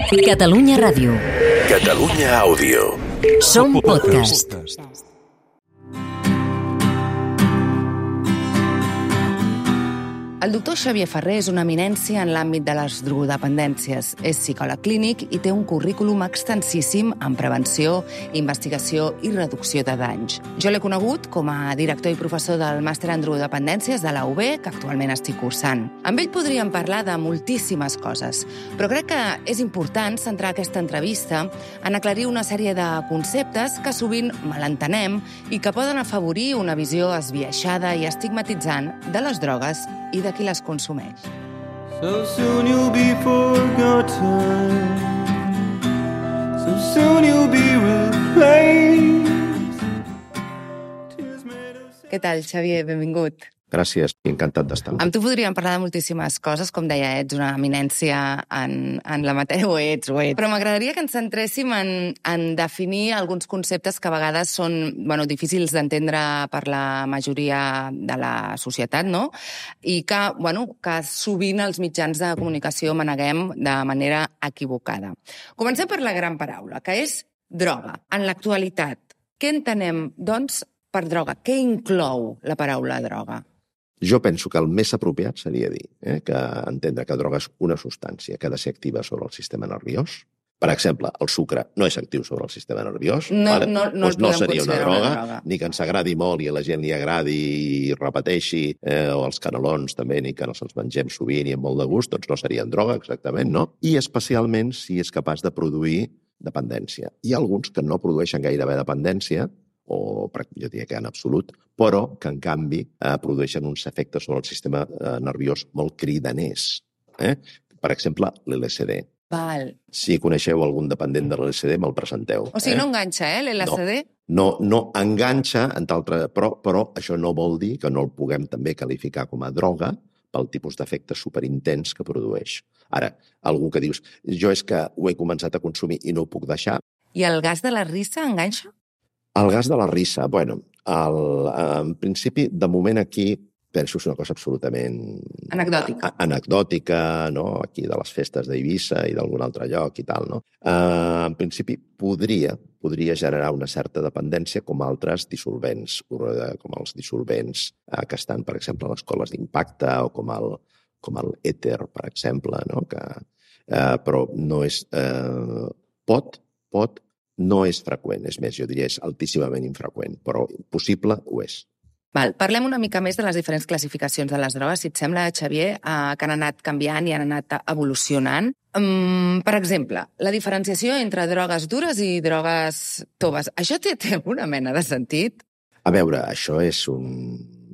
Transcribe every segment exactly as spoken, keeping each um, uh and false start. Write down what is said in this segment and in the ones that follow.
Catalunya Ràdio. Catalunya Àudio. Som podcast. El doctor Xavier Ferrer és una eminència en l'àmbit de les drogodependències. És psicòleg clínic i té un currículum extensíssim en prevenció, investigació i reducció de danys. Jo l'he conegut com a director i professor del màster en drogodependències de la U B, que actualment estic cursant. Amb ell podríem parlar de moltíssimes coses, però crec que és important centrar aquesta entrevista en aclarir una sèrie de conceptes que sovint malentenem i que poden afavorir una visió esbiaixada i estigmatitzant de les drogues i de qui les consumeix. So soon you'll be forgotten. So soon you'll be replaced. Què tal, Xavier? Benvingut. Gràcies, encantat d'estar. Amb tu podríem parlar de moltíssimes coses, com deia, ets una eminència en, en la matèria, o ets, o ets. Però m'agradaria que ens centréssim en, en definir alguns conceptes que a vegades són bueno, difícils d'entendre per la majoria de la societat, no? I que, bueno, que sovint els mitjans de comunicació maneguem de manera equivocada. Comencem per la gran paraula, que és droga. En l'actualitat, què entenem, doncs, per droga? Què inclou la paraula droga? Jo penso que el més apropiat seria dir eh, que entendre que droga és una substància que ha de ser activa sobre el sistema nerviós. Per exemple, el sucre no és actiu sobre el sistema nerviós. No, vale? no, no, doncs no podem seria una droga, una droga, ni que ens agradi molt i a la gent li agradi i repeteixi, eh, o els canelons també, ni que no se'ls mengem sovint i amb molt de gust, doncs no serien droga, exactament, no? I especialment si és capaç de produir dependència. Hi ha alguns que no produeixen gairebé dependència, o jo diria que en absolut, però que en canvi eh, produeixen uns efectes sobre el sistema eh, nerviós molt cridaners. Eh? Per exemple, l'L S D. Val. Si coneixeu algun dependent de l'L S D, me'l presenteu. O sigui, eh? no enganxa, eh, l'L S D? No, no, no enganxa, entre altres, però, però això no vol dir que no el puguem també qualificar com a droga pel tipus d'efecte superintens que produeix. Ara, algú que dius, jo és que ho he començat a consumir i no ho puc deixar. I el gas de la rissa enganxa? El gas de la rissa, bueno, el, en principi, de moment aquí, penso que és una cosa absolutament... Anecdòtica. A, anecdòtica, no?, aquí de les festes d'Eivissa i d'algun altre lloc i tal, no? Uh, en principi, podria, podria generar una certa dependència com altres dissolvents, com els dissolvents uh, que estan, per exemple, a les coles d'impacte o com el, com el èter, per exemple, no?, que, uh, però no és... Uh, pot, pot, no és freqüent, és més, jo diria és altíssimament infreqüent, però possible ho és. Val, parlem una mica més de les diferents classificacions de les drogues, si et sembla, Xavier, eh, que han anat canviant i han anat evolucionant. Um, per exemple, la diferenciació entre drogues dures i drogues toves. Això té, té una mena de sentit? A veure, això és un...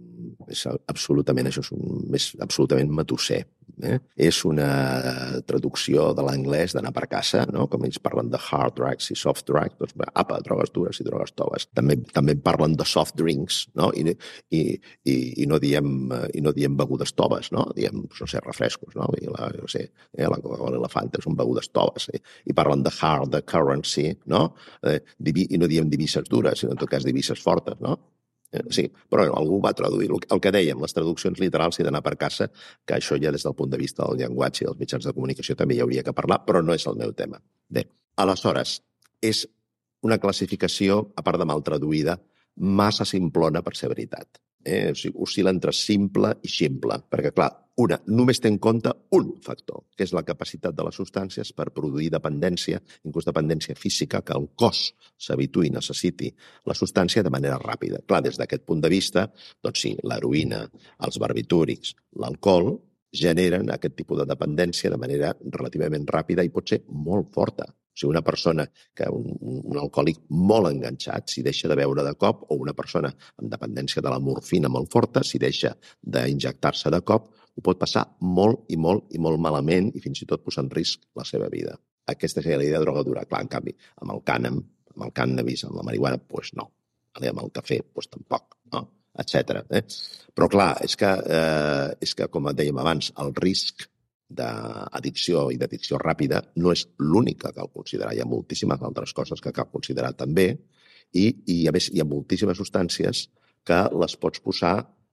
És absolutament, això és, un, és absolutament matusser. Eh? És una traducció de l'anglès d'anar per casa, no? Com ells parlen de hard drugs i soft drugs, doncs, apa, drogues dures i drogues toves. També, també parlen de soft drinks, no? I, i, i, i, no diem, i no diem begudes toves, no? Diem, no sé, refrescos, no? I la, no sé, eh, la Coca-Cola i la Fanta són begudes toves. Eh? I parlen de hard, de currency, no? Eh, divi, I no diem divises dures, sinó en tot cas divises fortes, no? Sí, però algú va traduir el que dèiem, les traduccions literals i d'anar per casa, que això ja des del punt de vista del llenguatge i dels mitjans de comunicació també hi hauria que parlar, però no és el meu tema. Bé, aleshores, és una classificació, a part de mal traduïda, massa simplona per ser veritat. Eh? O sigui, oscil·la entre simple i ximple, perquè, clar, una, només té en compte un factor, que és la capacitat de les substàncies per produir dependència, inclús dependència física, que el cos s'habituï i necessiti la substància de manera ràpida. Clar, des d'aquest punt de vista, doncs sí, l'heroïna, els barbitúrics, l'alcohol, generen aquest tipus de dependència de manera relativament ràpida i pot ser molt forta. O sigui, una persona, que un, un alcohòlic molt enganxat, si deixa de beure de cop, o una persona amb dependència de la morfina molt forta, si deixa d'injectar-se de cop, ho pot passar molt i molt i molt malament i fins i tot posar en risc la seva vida. Aquesta és la idea de droga dura. Clar, en canvi, amb el cànem, amb el cànnabis, amb la marihuana, doncs no. Amb el cafè, doncs tampoc, no? Etcètera. Eh? Però clar, és que, eh, és que, com dèiem abans, el risc d'addicció i d'addicció ràpida no és l'única que cal considerar. Hi ha moltíssimes altres coses que cal considerar també i, i a més, hi ha moltíssimes substàncies que les pots posar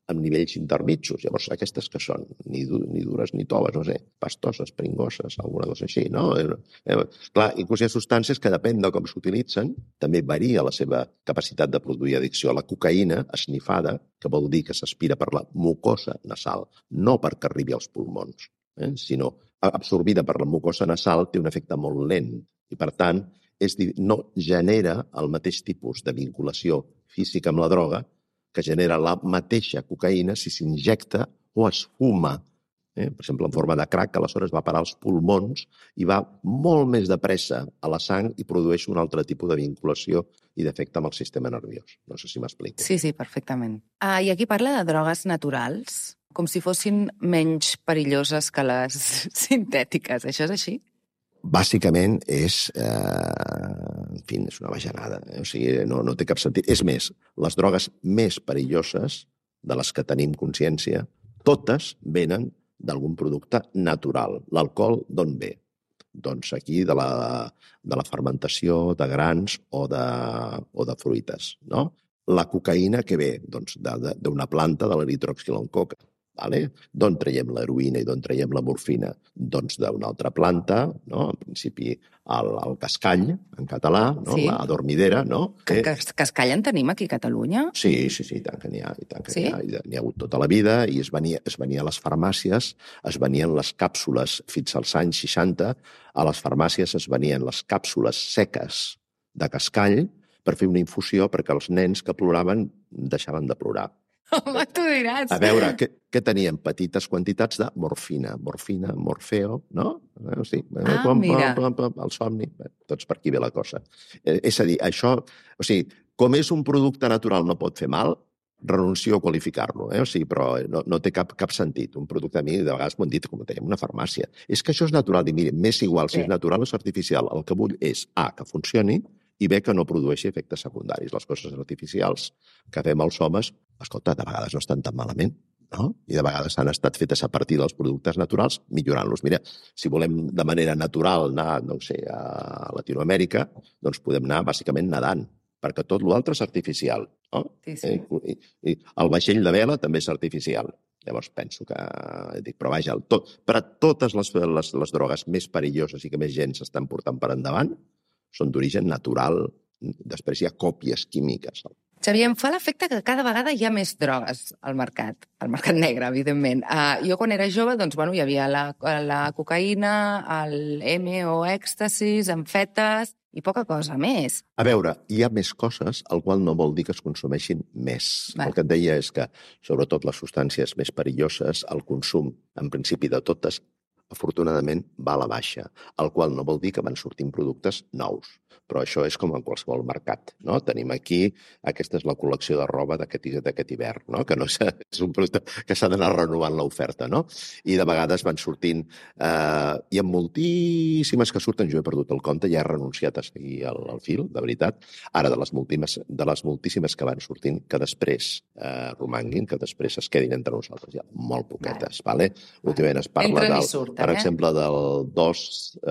amb nivells intermitjos. Llavors, aquestes que són? Ni, du ni dures ni toves, no sé, pastoses, pringoses, alguna cosa així, no? Eh, eh, clar, inclús hi ha substàncies que depèn de com s'utilitzen, també varia la seva capacitat de produir addicció. La cocaïna esnifada, que vol dir que s'aspira per la mucosa nasal, no perquè arribi als pulmons, eh, sinó absorbida per la mucosa nasal, té un efecte molt lent i, per tant, és dir, no genera el mateix tipus de vinculació física amb la droga que genera la mateixa cocaïna si s'injecta o es fuma. Eh? Per exemple, en forma de crack, que aleshores va parar als pulmons i va molt més de pressa a la sang i produeix un altre tipus de vinculació i d'efecte amb el sistema nerviós. No sé si m'explico. Sí, sí, perfectament. Ah, I aquí parla de drogues naturals, com si fossin menys perilloses que les sintètiques. Això és així? Bàsicament és, eh, en fi, és una bajanada. Eh? O sigui, no, no té cap sentit. És més, les drogues més perilloses de les que tenim consciència, totes venen d'algun producte natural. L'alcohol d'on ve? Doncs aquí de la, de la fermentació de grans o de, o de fruites, no? La cocaïna que ve? Doncs d'una planta, de l'eritroxiloncoca. Vale? D'on traiem l'heroïna i d'on traiem la morfina? Doncs d'una altra planta, no? En principi el, el cascall, en català, no? Sí. La dormidera, no? Que, que cascall en tenim aquí a Catalunya? Sí, sí, sí, i tant que n'hi ha, i tant que Sí? n'hi ha. N'hi ha hagut tota la vida i es venia, es venia a les farmàcies, es venien les càpsules fins als anys seixanta, a les farmàcies es venien les càpsules seques de cascall per fer una infusió perquè els nens que ploraven deixaven de plorar. Home, tu diràs. A veure, què, què tenien? Petites quantitats de morfina. Morfina, morfeo, no? Eh, sí. Ah, mira. Pom, pom, el somni. Bé, tots per aquí ve la cosa. Eh, és a dir, això... O sigui, com és un producte natural no pot fer mal, renuncio a qualificar-lo, eh? O sigui, però no, no té cap, cap sentit. Un producte a mi, de vegades m'ho han dit, com dèiem, una farmàcia. És que això és natural. I mira, m'és igual si Sí. és natural o és artificial. El que vull és, A, que funcioni, i bé que no produeixi efectes secundaris. Les coses artificials que fem els homes, escolta, de vegades no estan tan malament, no? I de vegades han estat fetes a partir dels productes naturals, millorant-los. Mira, si volem de manera natural anar, no sé, a Latinoamèrica, doncs podem anar bàsicament nedant, perquè tot l'altre és artificial, no? Sí, sí. I, i el vaixell de vela també és artificial. Llavors penso que... Dic, però vaja, el tot, per a totes les, les, les drogues més perilloses i que més gent s'estan portant per endavant, són d'origen natural, després hi ha còpies químiques. Xavier, em fa l'efecte que cada vegada hi ha més drogues al mercat, al mercat negre, evidentment. Uh, jo quan era jove, doncs, bueno, hi havia la, la cocaïna, el M o èxtasis, amfetes i poca cosa més. A veure, hi ha més coses, el qual no vol dir que es consumeixin més. Val. El que et deia és que, sobretot les substàncies més perilloses, el consum, en principi de totes, afortunadament va a la baixa, el qual no vol dir que van sortint productes nous. Però això és com en qualsevol mercat, no? Tenim aquí, aquesta és la col·lecció de roba d'aquest hivern, no? Que no és, és un producte que s'ha d'anar renovant l'oferta, no? I de vegades van sortint... Eh, hi ha moltíssimes que surten, jo he perdut el compte, ja he renunciat a seguir el, el fil, de veritat. Ara, de les, múltimes, de les moltíssimes que van sortint, que després eh, romanguin, que després es quedin entre nosaltres. Hi ha molt poquetes, vale? Últimament es parla Entren i del, surten, per eh? exemple, del dos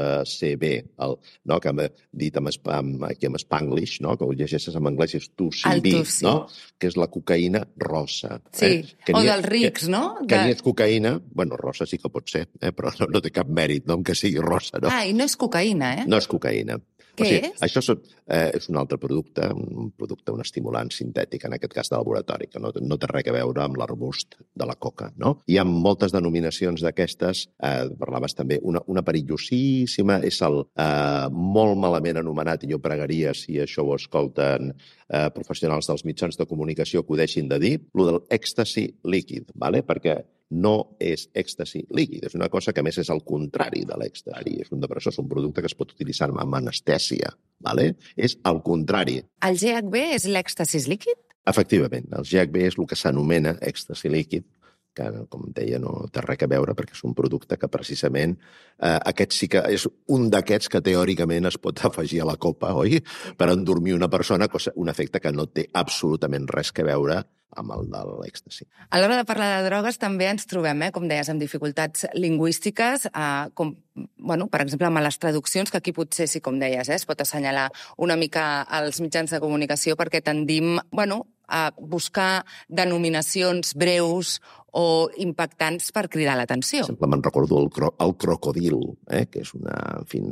C B, el, no? Que hem dit amb, amb, aquí amb Spanglish, no? Que ho llegeixes en anglès, és two C B, El two C. no? Que és la cocaïna rosa. Sí, eh? Que o ni- dels rics, que, no? Que De- ni és cocaïna, bueno, rosa sí que pot ser, eh? Però no, no té cap mèrit, no? Que sigui rosa, no? Ah, i no és cocaïna, eh? No és cocaïna. Què o sigui, és? Això són, eh, és un altre producte, un producte, un estimulant sintètic, en aquest cas de laboratori, que no, no té res a veure amb l'arbust de la coca, no? Hi ha moltes denominacions d'aquestes, eh, parlaves també, una, una perillosíssima, és el eh, molt malament anomenat, i jo pregaria, si això ho escolten eh, professionals dels mitjans de comunicació, que ho deixin de dir, lo del èxtasi líquid, ¿vale? Perquè no és èxtasi líquid, és una cosa que a més és el contrari de l'èxtasi, és un depressor, és un producte que es pot utilitzar amb anestèsia, ¿vale? És el contrari. El G H B és l'èxtasis líquid? Efectivament, el G H B és el que s'anomena èxtasi líquid, que, com deia, no té res a veure perquè és un producte que precisament eh, aquest sí que és un d'aquests que teòricament es pot afegir a la copa, oi? Per endormir una persona, cosa, un efecte que no té absolutament res a veure amb el de l'èxtasi. A l'hora de parlar de drogues també ens trobem, eh, com deies, amb dificultats lingüístiques, eh, com, bueno, per exemple, amb les traduccions, que aquí potser sí, com deies, eh, es pot assenyalar una mica als mitjans de comunicació perquè tendim, bueno, a buscar denominacions breus o impactants per cridar l'atenció. Per exemple, me'n recordo el, cro el crocodil, eh? que és una, en fi,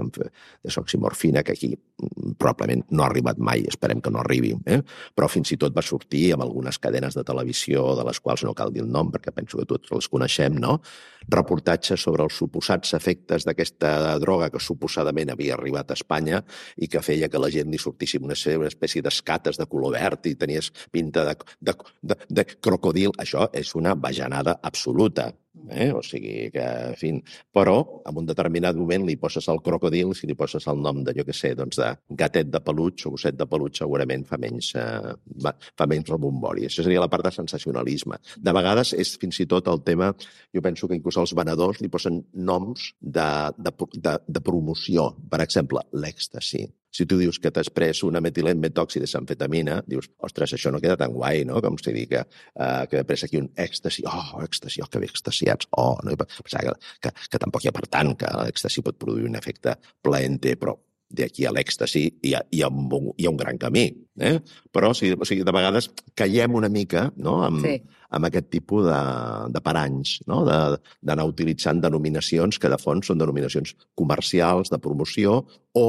desoximorfina que aquí probablement no ha arribat mai, esperem que no arribi, eh? Però fins i tot va sortir amb algunes cadenes de televisió, de les quals no cal dir el nom, perquè penso que tots les coneixem, no? Reportatges sobre els suposats efectes d'aquesta droga que suposadament havia arribat a Espanya i que feia que la gent li sortís una, una espècie d'escates de color verd i tenies pinta de, de, de, de crocodil. Això és una bajanada absoluta. Eh? O sigui que, en fi, però en un determinat moment li poses el crocodil, si li poses el nom de, jo què sé, doncs de gatet de peluig o gosset de peluig, segurament fa menys, eh, fa menys rebombori. Això seria la part de sensacionalisme. De vegades és fins i tot el tema, jo penso que inclús els venedors li posen noms de, de, de, de promoció. Per exemple, l'èxtasi. Si tu dius que t'has pres una metilenmetòxidesamfetamina, dius, ostres, això no queda tan guai, no? Com si dir que, uh, que he pres aquí un èxtasi. Oh, èxtasi, oh, que bé extasiats. Oh, no? Pensava que, que, que tampoc hi ha per tant, que l'èxtasi pot produir un efecte plaenter, però d'aquí a l'èxtasi hi ha, hi ha, un, hi ha un gran camí. Eh? Però, o sigui, o sigui, de vegades caiem una mica, no?, amb, sí. amb aquest tipus de, de paranys, no?, d'anar utilitzant denominacions que de fons són denominacions comercials, de promoció, o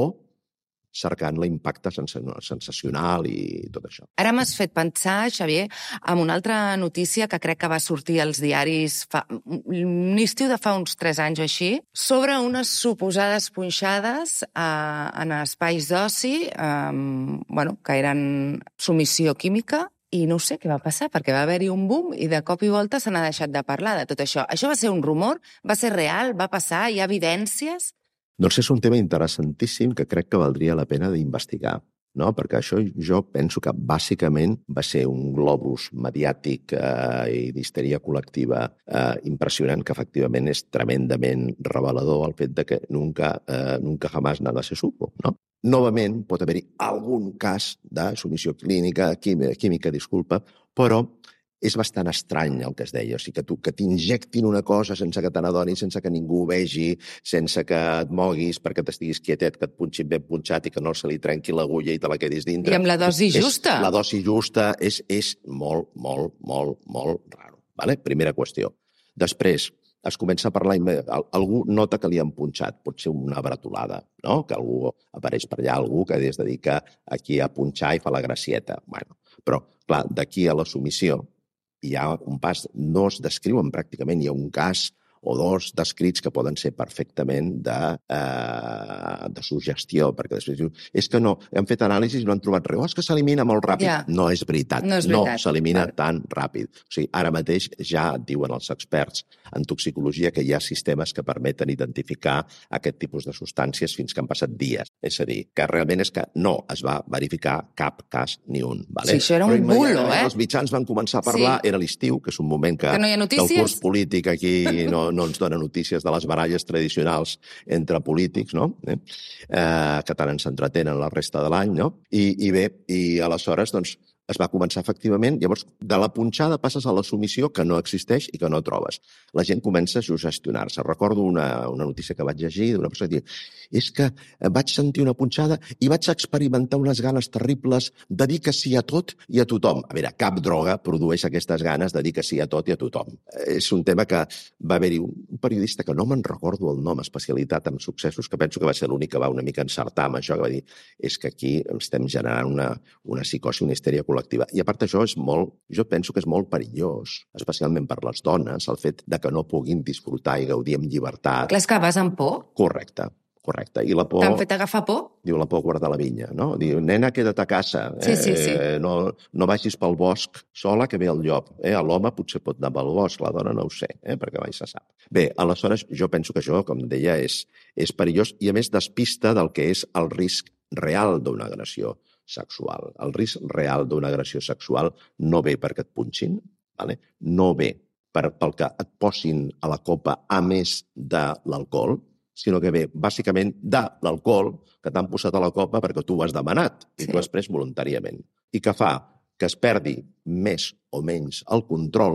cercant l'impacte sensacional i tot això. Ara m'has fet pensar, Xavier, en una altra notícia que crec que va sortir als diaris fa, un estiu de fa uns tres anys o així, sobre unes suposades punxades eh, en espais d'oci, eh, bueno, que eren submissió química, i no sé què va passar, perquè va haver-hi un boom i de cop i volta se n'ha deixat de parlar de tot això. Això va ser un rumor? Va ser real? Va passar? Hi ha evidències? Doncs és un tema interessantíssim que crec que valdria la pena d'investigar, no? Perquè això jo penso que bàsicament va ser un globus mediàtic eh, i d'histeria col·lectiva eh, impressionant, que efectivament és tremendament revelador el fet de que nunca, eh, nunca jamás nada se supo, no? Novament pot haver-hi algun cas de submissió clínica, química, química, disculpa, però és bastant estrany el que es deia, o sigui, que tu que t'injectin una cosa sense que te n'adonis, sense que ningú ho vegi, sense que et moguis perquè t'estiguis quietet, que et punxin ben punxat i que no se li trenqui l'agulla i te la quedis dintre. I amb la dosi és, justa. La dosi justa és, és molt, molt, molt, molt raro. Vale? Primera qüestió. Després, es comença a parlar, algú nota que li han punxat, pot ser una bretolada, no? Que algú apareix per allà, algú que es dedica aquí a punxar i fa la gracieta. Bueno, però, clar, d'aquí a la submissió hi ha un pas, no es descriuen pràcticament, hi ha un cas o dos descrits que poden ser perfectament de, eh, de suggestió, perquè després diu, és que no, hem fet anàlisis i no han trobat res, oh, és que s'elimina molt ràpid. Yeah. No és veritat, no, no s'elimina tan ràpid. O sigui, ara mateix ja et diuen els experts en toxicologia que hi ha sistemes que permeten identificar aquest tipus de substàncies fins que han passat dies. És a dir, que realment és que no es va verificar cap cas ni un. Vale? Sí, això era un bulo, eh? Els mitjans van començar a parlar, sí. Era l'estiu, que és un moment que, que, no que el curs polític aquí no, no ens dona notícies de les baralles tradicionals entre polítics, no? Eh? Eh, que tant ens entretenen la resta de l'any, no? I, i bé, i aleshores, doncs, es va començar efectivament, llavors de la punxada passes a la submissió que no existeix i que no trobes. La gent comença a sugestionar-se. Recordo una, una notícia que vaig llegir d'una persona que diu, és que vaig sentir una punxada i vaig experimentar unes ganes terribles de dir que sí a tot i a tothom. A veure, cap droga produeix aquestes ganes de dir que sí a tot i a tothom. És un tema que va haver-hi un periodista que no me'n recordo el nom, especialitat en successos, que penso que va ser l'únic que va una mica encertar amb això, que va dir, és que aquí estem generant una, una psicosi, una histèria col·lectiva. I a part d'això, és molt, jo penso que és molt perillós, especialment per les dones, el fet de que no puguin disfrutar i gaudir amb llibertat. Clar, és que vas amb por. Correcte, correcte. I la por... T'han fet agafar por? Diu, la por guardar la vinya, no? Diu, nena, queda't a casa. Sí, sí, sí. Eh, no, no vagis pel bosc sola, que ve el llop. Eh? L'home potser pot anar pel bosc, la dona no ho sé, eh? Perquè mai se sap. Bé, aleshores, jo penso que això, com deia, és, és perillós i, a més, despista del que és el risc real d'una agressió sexual. El risc real d'una agressió sexual no ve perquè et punxin, vale? No ve per, pel que et posin a la copa a més de l'alcohol, sinó que ve bàsicament de l'alcohol que t'han posat a la copa perquè tu ho has demanat i sí. Tu has pres voluntàriament. I que fa que es perdi més o menys el control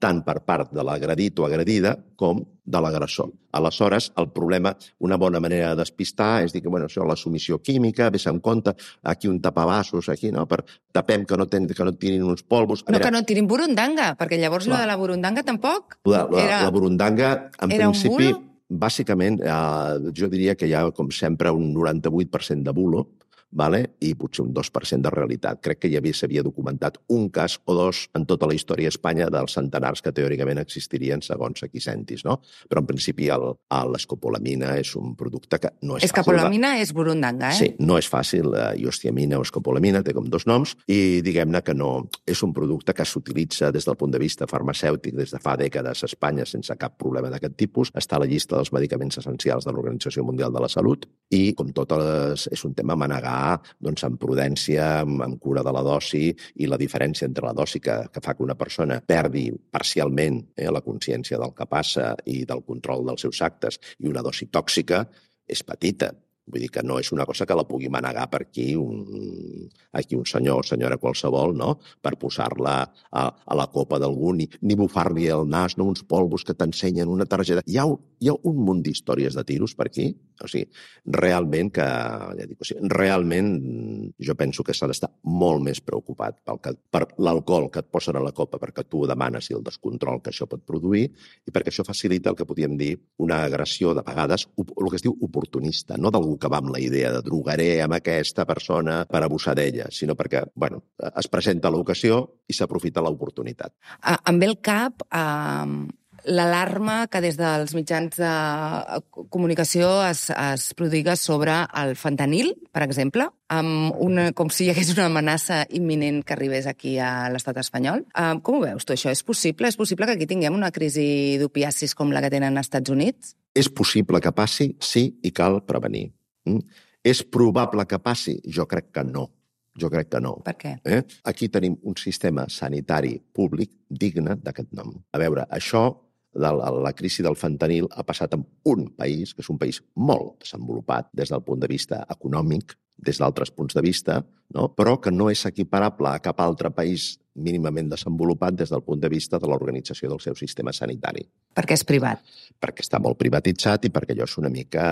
tant per part de l'agredit o agredida com de l'agressor. Aleshores, el problema, una bona manera de despistar és dir que, bueno, això, la submissió química, vés en compte, aquí un tapavassos, aquí, no?, per tapem que no, ten, que no tirin uns polvos. No, veure, que no tirin burundanga, perquè llavors la de la burundanga tampoc la, la, era... La burundanga, en era principi, bàsicament, eh, jo diria que hi ha, com sempre, un noranta-vuit per cent de bulo, vale? I potser un dos per cent de realitat. Crec que ja s'havia documentat un cas o dos en tota la història a Espanya dels centenars que teòricament existirien segons a qui sentis, no? Però en principi l'escopolamina és un producte que no és fàcil. Escopolamina de... és burundanga, eh? Sí, no és fàcil. Iostiamina o escopolamina té com dos noms i diguem-ne que no és un producte que s'utilitza des del punt de vista farmacèutic des de fa dècades a Espanya sense cap problema d'aquest tipus. Està a la llista dels medicaments essencials de l'Organització Mundial de la Salut i, com totes, és un tema a manegar doncs, amb prudència, amb, amb cura de la dosi i la diferència entre la dosi que, que fa que una persona perdi parcialment eh, la consciència del que passa i del control dels seus actes i una dosi tòxica és petita. Vull dir que no és una cosa que la pugui manegar per aquí un, aquí un senyor o senyora qualsevol, no?, per posar-la a, a la copa d'algú, ni, ni bufar-li el nas, no?, uns polvos que t'ensenyen una targeta. Hi ha, hi ha un munt d'històries de tiros per aquí. O sigui, realment que, ja dic, o sigui, realment jo penso que s'ha d'estar molt més preocupat pel que, per l'alcohol que et posen a la copa perquè tu ho demanes i el descontrol que això pot produir i perquè això facilita el que podríem dir una agressió de vegades, el que es diu oportunista, no d'algú que va amb la idea de drogaré amb aquesta persona per abusar d'ella, sinó perquè, bueno, es presenta l'ocasió i s'aprofita l'oportunitat. Ah, em ve al cap eh, l'alarma que des dels mitjans de comunicació es, es prodiga sobre el fentanil, per exemple, amb una, com si hi hagués una amenaça imminent que arribés aquí a l'estat espanyol. Eh, com ho veus tu, això? És possible? És possible que aquí tinguem una crisi d'opiacis com la que tenen als Estats Units? És possible que passi, sí, i cal prevenir. Mm? És probable que passi? Jo crec que no. Jo crec que no. Per què? Eh? Aquí tenim un sistema sanitari públic digne d'aquest nom. A veure, això de la, la crisi del fentanil ha passat en un país, que és un país molt desenvolupat des del punt de vista econòmic, des d'altres punts de vista, no? Però que no és equiparable a cap altre país mínimament desenvolupat des del punt de vista de l'organització del seu sistema sanitari. Perquè és privat. Perquè està molt privatitzat i perquè allò és una mica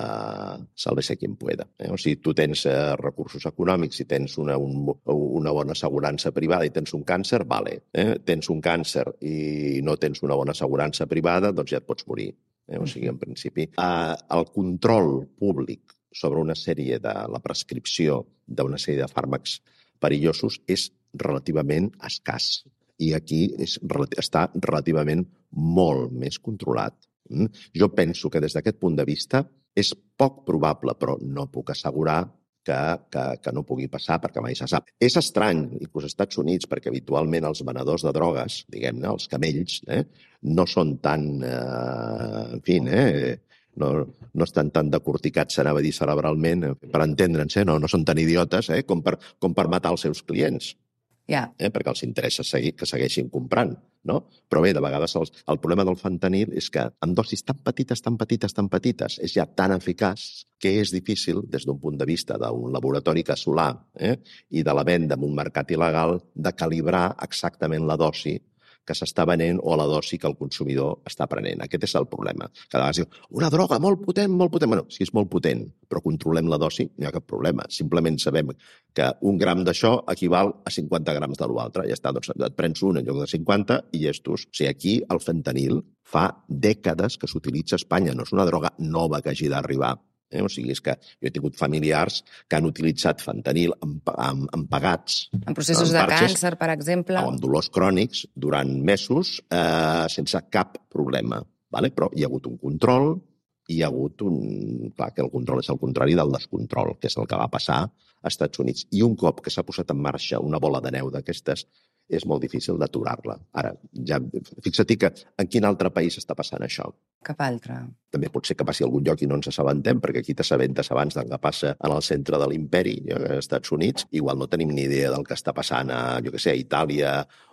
sálvese quien pueda. Eh? O sigui, tu tens eh, recursos econòmics i tens una, un, una bona assegurança privada i tens un càncer, vale. Eh? Tens un càncer i no tens una bona assegurança privada, doncs ja et pots morir. Eh? O sigui, en principi, eh, el control públic sobre una sèrie de la prescripció d'una sèrie de fàrmacs perillosos és relativament escàs. I aquí és, està relativament molt més controlat. Jo penso que des d'aquest punt de vista és poc probable, però no puc assegurar que, que, que no pugui passar perquè mai se sap. És estrany, inclús als Estats Units, perquè habitualment els venedors de drogues, diguem-ne, els camells, eh, no són tan, eh, en fi, eh, no, no estan tan decorticats, s'anava a dir cerebralment, per entendre'ns, eh, no, no són tan idiotes eh, com, per, com per matar els seus clients. Yeah. Eh, perquè els interessa seguir, que segueixin comprant, no? Però bé, de vegades els, el problema del fentanil és que amb dosis tan petites, tan petites, tan petites, és ja tan eficaç que és difícil, des d'un punt de vista d'un laboratori casolà eh, i de la venda en un mercat il·legal, de calibrar exactament la dosi que s'està venent o la dosi que el consumidor està prenent. Aquest és el problema. Cada vegada diu, una droga molt potent, molt potent. Bueno, si és molt potent, però controlem la dosi, no hi ha cap problema. Simplement sabem que un gram d'això equival a cinquanta grams de l'altre. Ja està, doncs et prens un en lloc de cinquanta i llestos. O sigui, aquí el fentanil fa dècades que s'utilitza a Espanya. No és una droga nova que hagi d'arribar. Eh? O sigui, és que jo he tingut familiars que han utilitzat fentanil empagats. En processos en parxes, de càncer, per exemple. O amb dolors crònics durant mesos eh, sense cap problema. Vale? Però hi ha hagut un control i hi ha hagut un... Clar, que el control és el contrari del descontrol, que és el que va passar als Estats Units. I un cop que s'ha posat en marxa una bola de neu d'aquestes, és molt difícil d'aturar-la. Ara, ja, fixa-t'hi que en quin altre país està passant això? Cap altre. També pot ser que passi a algun lloc i no ens assabentem, perquè aquí t'assabentes abans del que passa en el centre de l'imperi, als Estats Units. Igual no tenim ni idea del que està passant a, jo què sé, a Itàlia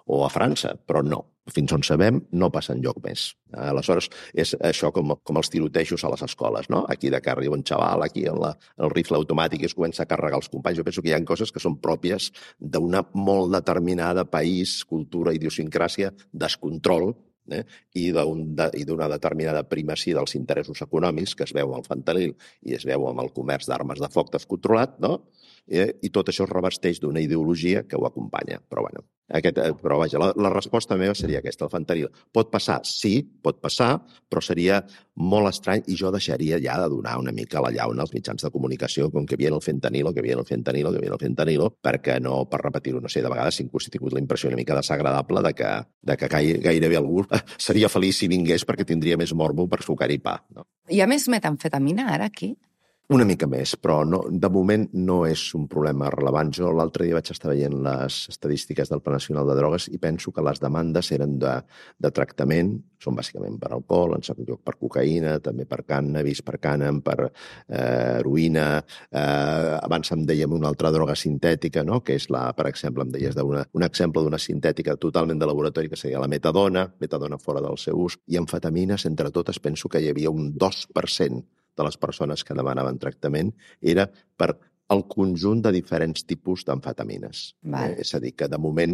o a França, però no. Fins on sabem, no passa enlloc més. Aleshores, és això com, com els tirotejos a les escoles, no? Aquí de que arriba un xaval, aquí en la, el rifle automàtic i es comença a carregar els companys. Jo penso que hi ha coses que són pròpies d'una molt determinada país, cultura, idiosincràsia, descontrol, eh? i d'una determinada primacia dels interessos econòmics que es veu amb el fentanil i es veu amb el comerç d'armes de foc descontrolat, no? Eh? I tot això es revesteix d'una ideologia que ho acompanya. Però, bueno, aquest, però vaja, la, la resposta meva seria aquesta, el fentanil. Pot passar? Sí, pot passar, però seria molt estrany i jo deixaria ja de donar una mica la llauna als mitjans de comunicació com que havien el fentanilo, que havien el fentanilo, que havien el fentanilo, perquè no, per repetir-ho, no sé, de vegades inclús he tingut la impressió una mica desagradable de que, de que gairebé algú seria feliç si vingués perquè tindria més morbo per sucar-hi pa. No? Hi ha més metamfetamina ara aquí? Una mica més, però no, de moment no és un problema rellevant. Jo l'altre dia vaig estar veient les estadístiques del Pla Nacional de Drogues i penso que les demandes eren de, de tractament, són bàsicament per alcohol, en segon lloc per cocaïna, també per cànnabis, per cànem, per eh, heroïna. Eh, abans em dèiem una altra droga sintètica, no? Que és, la, per exemple, em deies una, un exemple d'una sintètica totalment de laboratori, que seria la metadona, metadona fora del seu ús, i amfetamines, entre totes, penso que hi havia un dos per cent de les persones que demanaven tractament era per el conjunt de diferents tipus d'amfetamines. Eh, és a dir, que de moment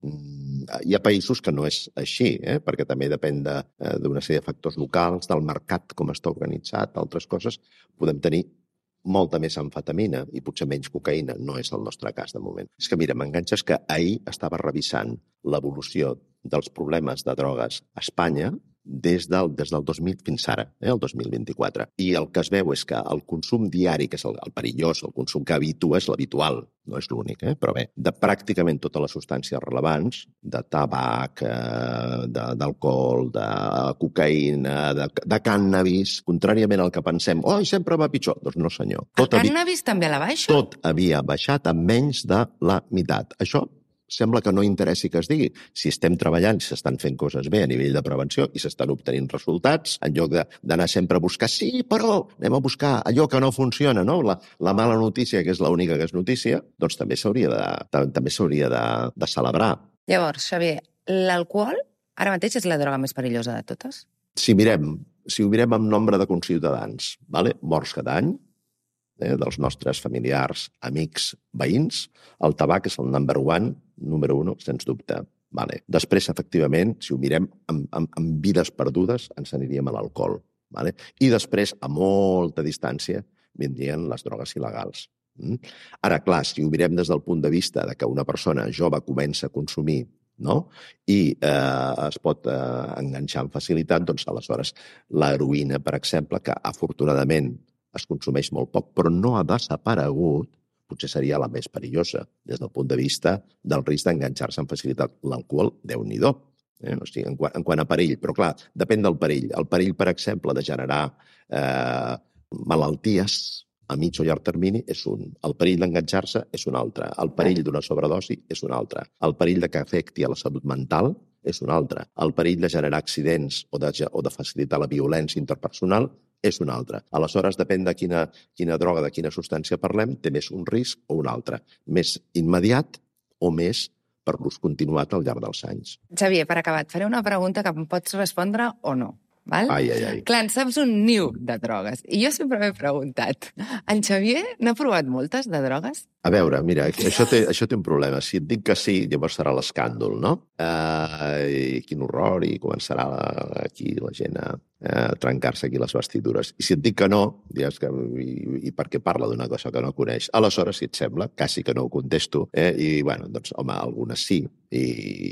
hi ha països que no és així, eh? Perquè també depèn d'una de, sèrie de factors locals, del mercat, com està organitzat, altres coses. Podem tenir molta més amfetamina i potser menys cocaïna. No és el nostre cas de moment. És que, mira, m'enganxes que ahir estava revisant l'evolució dels problemes de drogues a Espanya des del, des del dos mil fins ara, eh, el dos mil vint-i-quatre. I el que es veu és que el consum diari, que és el, el perillós, el consum que habitua és l'habitual, no és l'únic, eh? Però bé, de pràcticament totes les substàncies relevants, de tabac, eh, d'alcohol, de, de cocaïna, de, de cànnabis, contràriament al que pensem, oi, sempre va pitjor. Doncs no, senyor. Tot el cànnabis també a la baixa? Tot havia baixat a menys de la meitat. Això sembla que no interessi que es digui. Si estem treballant, si s'estan fent coses bé a nivell de prevenció i s'estan obtenint resultats, en lloc d'anar sempre a buscar, sí, però anem a buscar allò que no funciona, no? La, la mala notícia, que és l'única que és notícia, doncs també s'hauria de, també s'hauria de, de celebrar. Llavors, Xavier, l'alcohol ara mateix és la droga més perillosa de totes? Si mirem, si ho mirem amb nombre de conciutadans, vale? Morts cada any, eh, dels nostres familiars, amics, veïns, el tabac és el number one, número un, sens dubte. Vale. Després, efectivament, si ho mirem amb, amb, amb vides perdudes, ens aniríem a l'alcohol. Vale? I després, a molta distància, vindrien les drogues il·legals. Mm? Ara, clar, si ho mirem des del punt de vista de que una persona jove comença a consumir, no? I eh, es pot eh, enganxar amb facilitat, doncs aleshores l'heroïna, per exemple, que afortunadament es consumeix molt poc, però no ha desaparegut, potser seria la més perillosa des del punt de vista del risc d'enganxar-se amb facilitat. L'alcohol, Déu-n'hi-do, eh? O sigui, en, quant, en quant a perill. Però clar, depèn del perill. El perill, per exemple, de generar eh, malalties a mig o llarg termini és un. El perill d'enganxar-se és un altre. El perill d'una sobredosi és un altre. El perill de que afecti a la salut mental és un altre. El perill de generar accidents o de, o de facilitar la violència interpersonal és un altre. Aleshores, depèn de quina, quina droga, de quina substància parlem, té més un risc o un altre. Més immediat o més per l'ús continuat al llarg dels anys. Xavier, per acabar, et faré una pregunta que em pots respondre o no. Val? Ai, ai, ai. Clar, en saps un niu de drogues. I jo sempre m'he preguntat, en Xavier n'ha provat moltes de drogues? A veure, mira, això té, això té un problema. Si et dic que sí, llavors serà l'escàndol, no? Eh, quin horror, i començarà la, aquí la gent a, a trencar-se aquí les vestidures. I si et dic que no, diràs que i, i per què parla d'una cosa que no coneix? Aleshores, si et sembla, quasi que no ho contesto. Eh? I, bueno, doncs, home, algunes sí. I,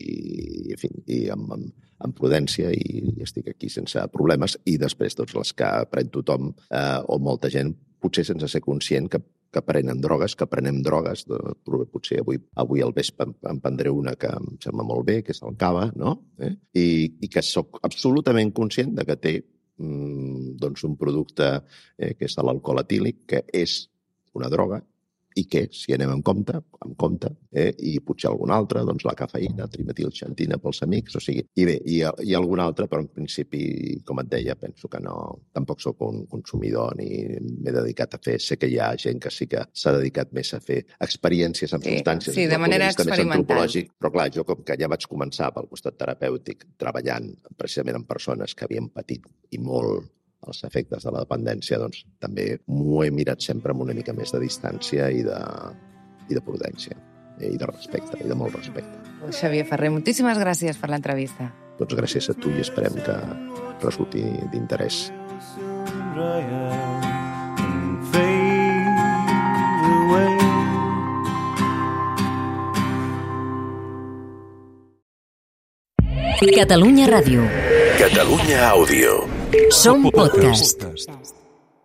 en fi, i amb, amb, amb prudència, i estic aquí sense problemes. I després, doncs, les que pren tothom eh, o molta gent, potser sense ser conscient que que prenen drogues, que prenem drogues. Potser avui, avui al vespre em prendré una que em sembla molt bé, que és el cava, no? Eh? I, i que sóc absolutament conscient de que té mm, doncs un producte eh, que és l'alcohol etílic, que és una droga, I què? Si anem amb compte, amb compte, eh? I potser algun altre, doncs la cafeïna, trimetilxantina pels amics, o sigui... I bé, hi ha, hi ha algun altre, però en principi, com et deia, penso que no... Tampoc sóc un consumidor ni m'he dedicat a fer... Sé que hi ha gent que sí que s'ha dedicat més a fer experiències amb sí, substàncies... Sí, de manera experimental. Però clar, jo com que ja vaig començar pel costat terapèutic treballant precisament amb persones que havien patit i molt els efectes de la dependència, doncs també m'ho he mirat sempre amb una mica més de distància i de, i de prudència, i de respecte, i de molt respecte. Xavier Ferrer, moltíssimes gràcies per l'entrevista. Doncs gràcies a tu i esperem que resulti d'interès. Catalunya Ràdio. Catalunya Àudio. Som podcast.